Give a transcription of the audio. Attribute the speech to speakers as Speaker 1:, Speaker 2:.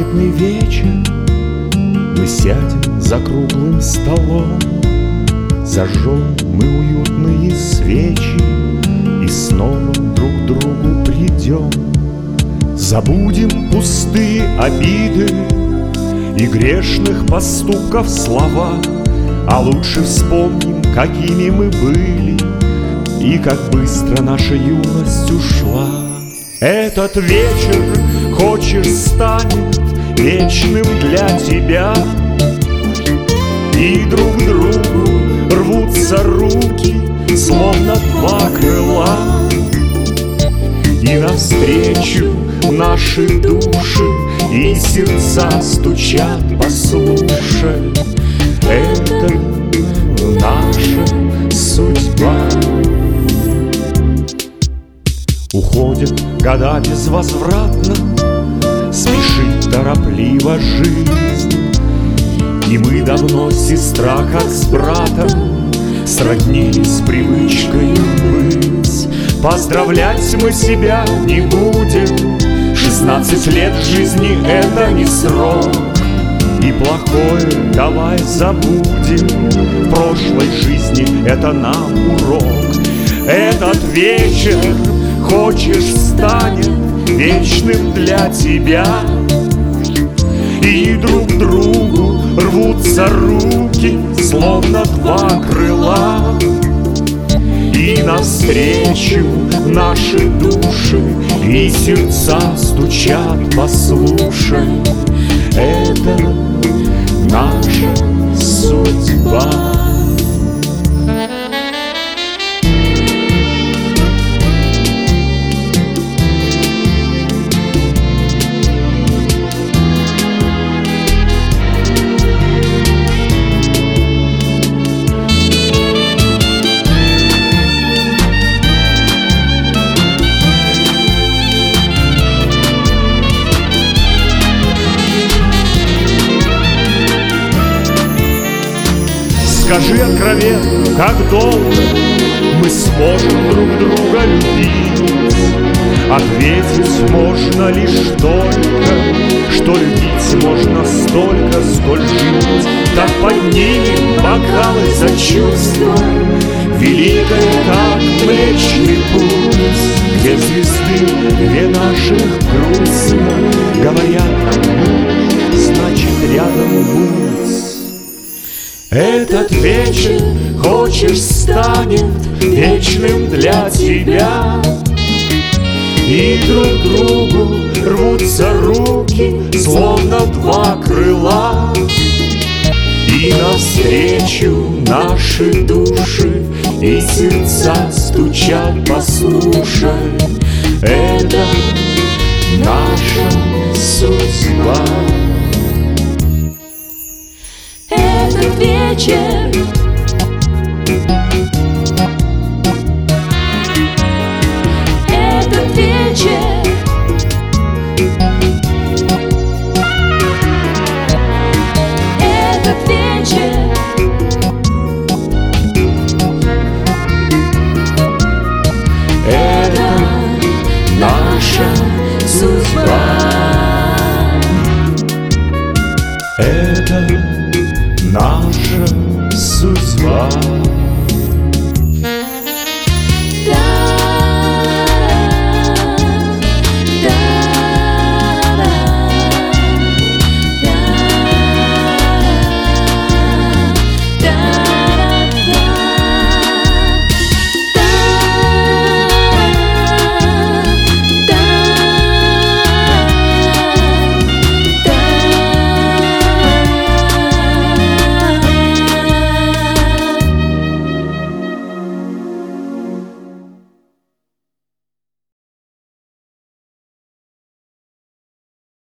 Speaker 1: памятный вечер, мы сядем за круглым столом, зажжем мы уютные свечи и снова друг к другу придем. Забудем пустые обиды и грешных поступков слова, а лучше вспомним, какими мы были и как быстро наша юность ушла. Этот вечер, хочешь, станет вечным для тебя, и друг к другу рвутся руки, словно два крыла, и навстречу наши души и сердца стучат, послушай, это наша судьба. Уходят года безвозвратно, спешит торопливо жизнь, и мы давно, сестра, как с братом, сроднились привычкой быть. Поздравлять мы себя не будем, 16 лет жизни — это не срок, и плохое давай забудем, в прошлой жизни это нам урок. Этот вечер, хочешь, станет вечным для тебя, и друг к другу рвутся руки, словно два крыла, и навстречу наши души и сердца стучат, послушай, это наша судьба. Скажи откровенно, как долго мы сможем друг друга любить? Ответить можно лишь только, что любить можно столько, сколь жить. Так поднимем бокалы за чувство великое, как Млечный Путь, где звезды, две наших грустно говорят нам, значит, рядом будь. Этот вечер, хочешь, станет вечным для тебя, и друг к другу рвутся руки, словно два крыла, и навстречу наши души и сердца стучат, послушай, это наша судьба.
Speaker 2: Этот вечер, этот вечер, этот вечер,
Speaker 1: это наша судьба. Это наша судьба.